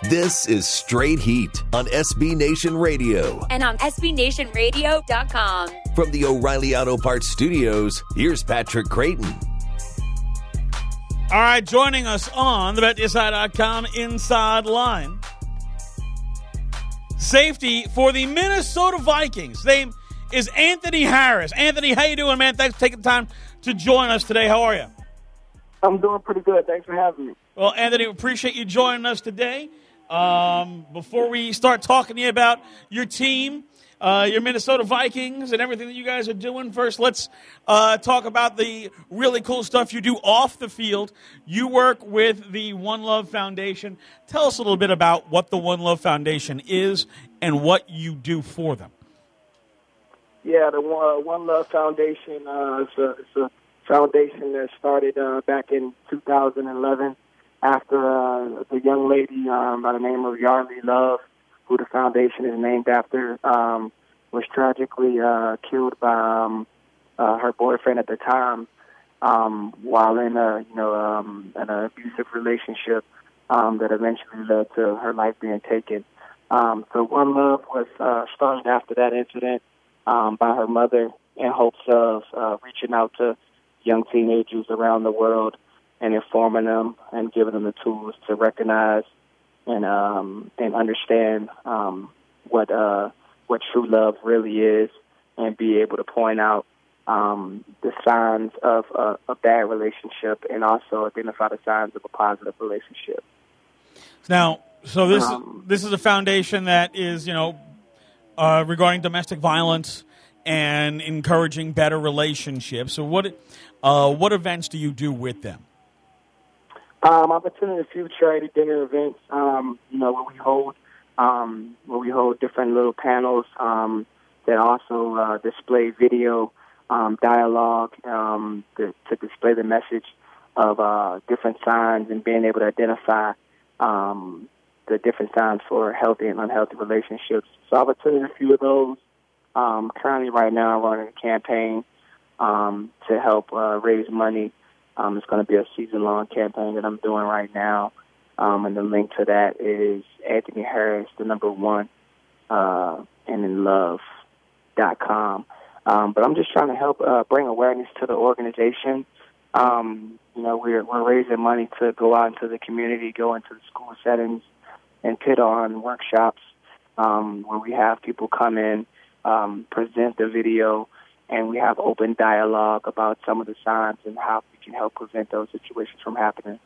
This is Straight Heat on SB Nation Radio. And on SBNationRadio.com. From the O'Reilly Auto Parts Studios, here's Patrick Creighton. All right, joining us on the BetDSI.com Inside Line. Safety for the Minnesota Vikings. His name is Anthony Harris. Anthony, how you doing, man? Thanks for taking the time to join us today. How are you? I'm doing pretty good. Thanks for having me. Well, Anthony, appreciate you joining us today. Before we start talking to you about your team, your Minnesota Vikings, and everything that you guys are doing, first let's talk about the really cool stuff you do off the field. You work with the One Love Foundation. Tell us a little bit about what the One Love Foundation is and what you do for them. Yeah, the One Love Foundation is a foundation that started back in 2011 after the young lady by the name of Yarlee Love, who the foundation is named after, was tragically killed by her boyfriend at the time while in an abusive relationship that eventually led to her life being taken. So One Love was started after that incident by her mother in hopes of reaching out to young teenagers around the world and informing them and giving them the tools to recognize and understand what true love really is, and be able to point out the signs of a bad relationship and also identify the signs of a positive relationship. Now, so this is a foundation that is, regarding domestic violence and encouraging better relationships. So what events do you do with them? I've attended a few charity dinner events, where we hold different little panels that also display video dialogue to display the message of different signs and being able to identify the different signs for healthy and unhealthy relationships. So I've attended a few of those. Currently, right now, I'm running a campaign to help raise money. It's going to be a season-long campaign that I'm doing right now. And the link to that is Anthony Harris, the number 1, and in love.com. But I'm just trying to help bring awareness to the organization. We're raising money to go out into the community, go into the school settings, and put on workshops where we have people come in, present the video, and we have open dialogue about some of the signs and how we can help prevent those situations from happening.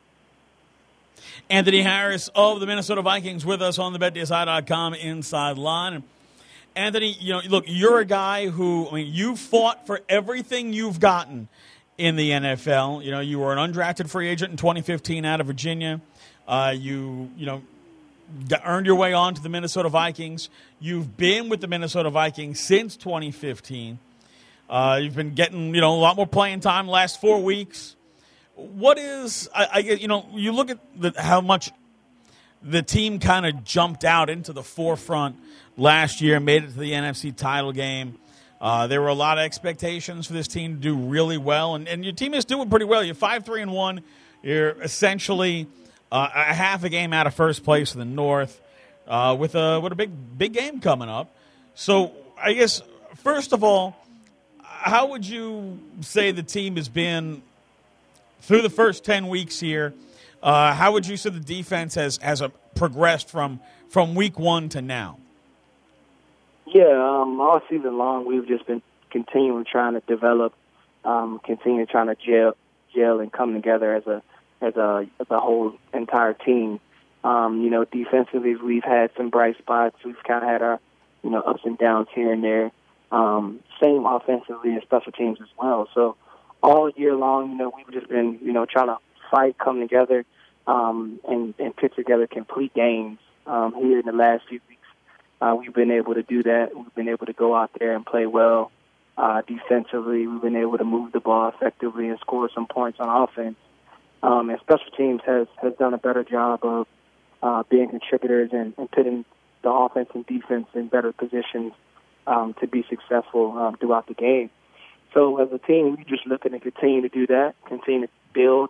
Anthony Harris of the Minnesota Vikings with us on the BetDSI.com Inside Line. Anthony, look, you're a guy who, you fought for everything you've gotten in the NFL. You were an undrafted free agent in 2015 out of Virginia. You earned your way on to the Minnesota Vikings. You've been with the Minnesota Vikings since 2015. You've been getting, a lot more playing time the last 4 weeks. What is, you look at how much the team kind of jumped out into the forefront last year, made it to the NFC title game. There were a lot of expectations for this team to do really well, and your team is doing pretty well. You're 5-3-1. You're essentially a half a game out of first place in the North with a big game coming up. So I guess, first of all, how would you say the team has been through the first 10 weeks here? How would you say the defense has progressed from week 1 to now? Yeah, all season long we've just been continuing trying to develop, continuing trying to gel and come together as a whole entire team. Defensively we've had some bright spots. We've kind of had our ups and downs here and there. Same offensively and special teams as well. So all year long, we've just been, trying to fight, come together, and put together complete games. Here in the last few weeks, we've been able to do that. We've been able to go out there and play well. Defensively, we've been able to move the ball effectively and score some points on offense. And special teams has done a better job of being contributors and putting the offense and defense in better positions to be successful throughout the game. So as a team, we're just looking to continue to do that, continue to build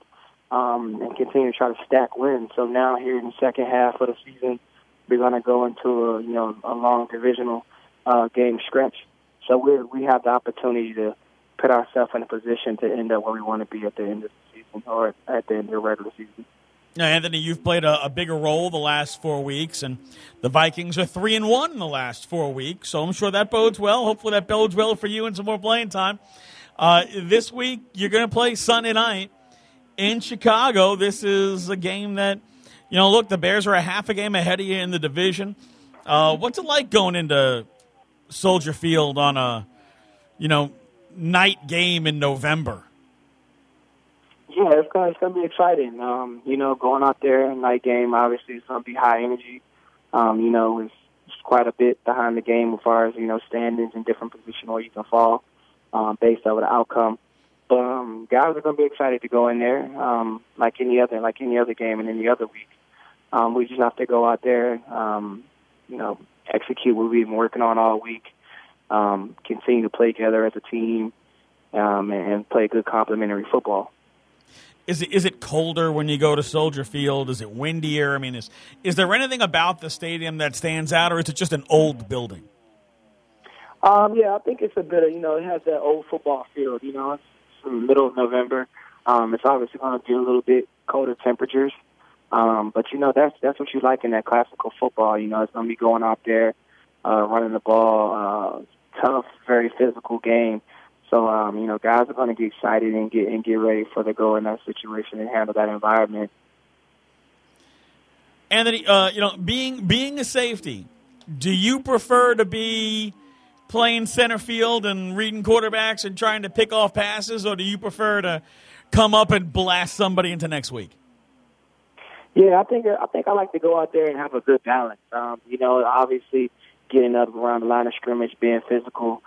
and continue to try to stack wins. So now here in the second half of the season, we're going to go into a long divisional game stretch. So we have the opportunity to put ourselves in a position to end up where we want to be at the end of the season or at the end of the regular season. Now, Anthony, you've played a bigger role the last 4 weeks, and the Vikings are 3-1 in the last 4 weeks, so I'm sure that bodes well. Hopefully that bodes well for you and some more playing time. This week, you're going to play Sunday night in Chicago. This is a game that, look, the Bears are a half a game ahead of you in the division. What's it like going into Soldier Field on a, night game in November? Yeah, it's going to be exciting. Going out there, night game, obviously it's going to be high energy. It's quite a bit behind the game as far as, standings and different positions where you can fall based on the outcome. But guys are going to be excited to go in there like any other game and any other week. We just have to go out there, execute what we've been working on all week, continue to play together as a team, and play good complementary football. Is it colder when you go to Soldier Field? Is it windier? I mean, is there anything about the stadium that stands out, or is it just an old building? Yeah, I think it's a bit of, it has that old football field. It's in the middle of November. It's obviously going to be a little bit colder temperatures. But, that's what you like in that classical football. It's going to be going out there, running the ball, tough, very physical game. So, guys are going to get excited and get ready for the go in that situation and handle that environment. Anthony, being a safety, do you prefer to be playing center field and reading quarterbacks and trying to pick off passes, or do you prefer to come up and blast somebody into next week? Yeah, I think I like to go out there and have a good balance. Obviously getting up around the line of scrimmage, being physical,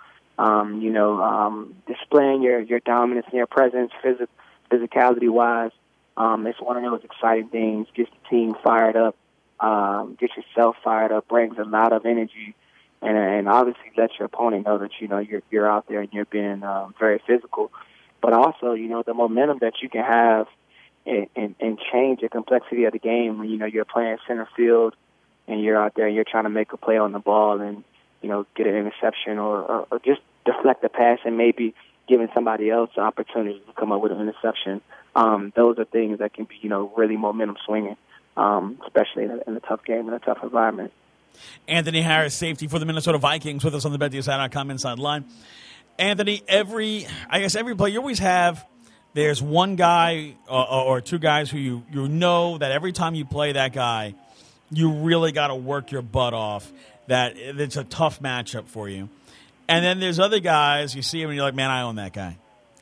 displaying your dominance and your presence physicality-wise. It's one of those exciting things. Gets the team fired up, gets yourself fired up, brings a lot of energy, and obviously lets your opponent know that, you're out there and you're being very physical. But also, the momentum that you can have and change the complexity of the game when, you're playing center field and you're out there and you're trying to make a play on the ball and, get an interception or just deflect the pass and maybe giving somebody else an opportunity to come up with an interception. Those are things that can be, really momentum swinging, especially in a tough game, in a tough environment. Anthony Harris, safety for the Minnesota Vikings, with us on the BetDSI.com Inside Line. Anthony, every play you always have, there's one guy or two guys who you know that every time you play that guy, you really got to work your butt off, that it's a tough matchup for you. And then there's other guys, you see him and you're like, man, I own that guy.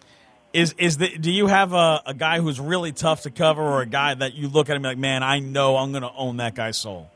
Do you have a guy who's really tough to cover, or a guy that you look at him and be like, man, I know I'm going to own that guy's soul?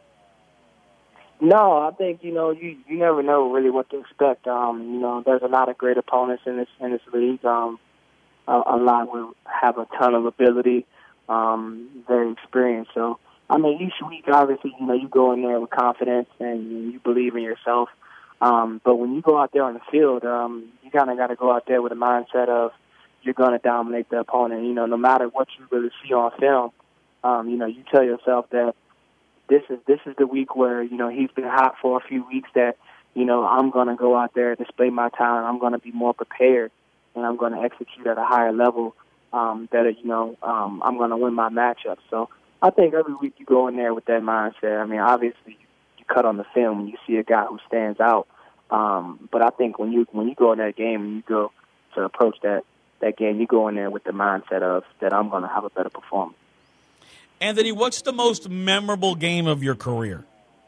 No, I think, you never know really what to expect. There's a lot of great opponents in this league. A lot will have a ton of ability, very experienced. So, each week, obviously, you go in there with confidence and you believe in yourself. But when you go out there on the field, you kind of got to go out there with a mindset of you're going to dominate the opponent. No matter what you really see on film, you tell yourself that this is the week where, he's been hot for a few weeks, that, I'm going to go out there, display my talent. I'm going to be more prepared, and I'm going to execute at a higher level, I'm going to win my matchup. So I think every week you go in there with that mindset. Obviously you cut on the film and you see a guy who stands out. But I think when you go in that game and you go to approach that game, you go in there with the mindset of that I'm going to have a better performance. Anthony, what's the most memorable game of your career?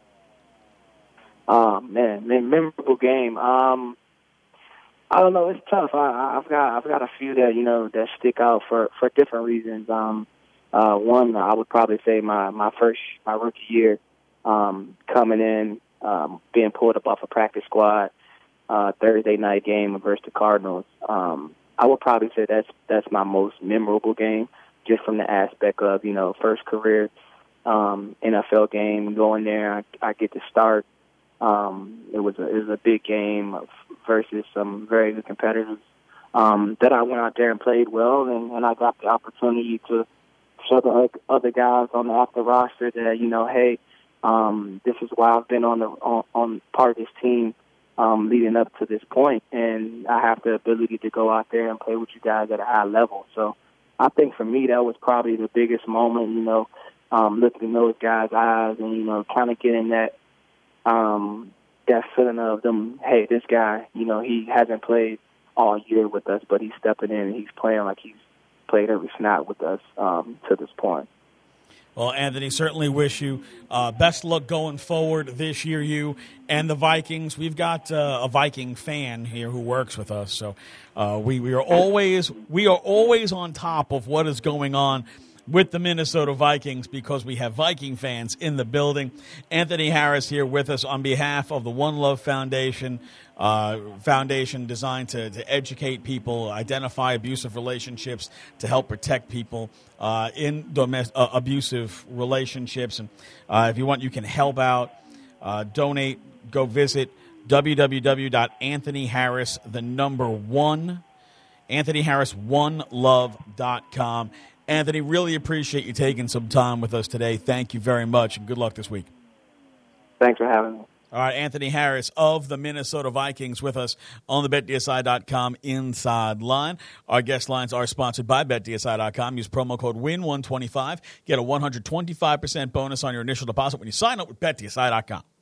Memorable game. I don't know. It's tough. I've got a few that that stick out for different reasons. One, I would probably say my rookie year, coming in, being pulled up off a practice squad, Thursday night game versus the Cardinals. I would probably say that's my most memorable game, just from the aspect of first career NFL game. Going there, I get to start. It was a big game versus some very good competitors that I went out there and played well, and I got the opportunity to show the other guys on the active roster that, you know, hey, this is why I've been on part of this team leading up to this point, and I have the ability to go out there and play with you guys at a high level. So I think for me that was probably the biggest moment, you know, looking in those guys' eyes and, you know, kind of getting that feeling of them, hey, this guy, you know, he hasn't played all year with us, but he's stepping in and he's playing like he's played every snap with us to this point. Well, Anthony, certainly wish you best luck going forward this year, you and the Vikings. We've got a Viking fan here who works with us, so we are always on top of what is going on with the Minnesota Vikings because we have Viking fans in the building. Anthony Harris here with us on behalf of the One Love Foundation, designed to educate people, identify abusive relationships, to help protect people in abusive relationships. And if you want, you can help out, donate, go visit AnthonyHarris1.com. Anthony, really appreciate you taking some time with us today. Thank you very much, and good luck this week. Thanks for having me. All right, Anthony Harris of the Minnesota Vikings with us on the BetDSI.com Inside Line. Our guest lines are sponsored by BetDSI.com. Use promo code WIN125. Get a 125% bonus on your initial deposit when you sign up with BetDSI.com.